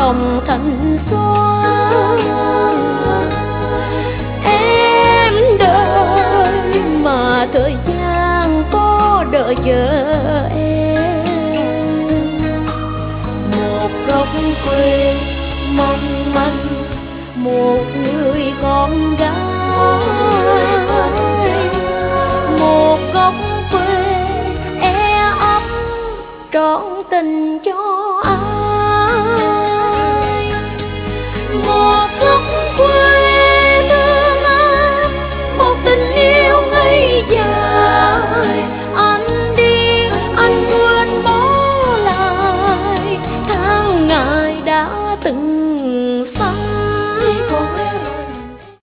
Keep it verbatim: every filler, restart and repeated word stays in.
lòng thanh xuân. Em đợi mà thời gian có đợi chờ em. Một góc quê mong manh, một người con gái, một góc quê e ấp trọn tình cho ai.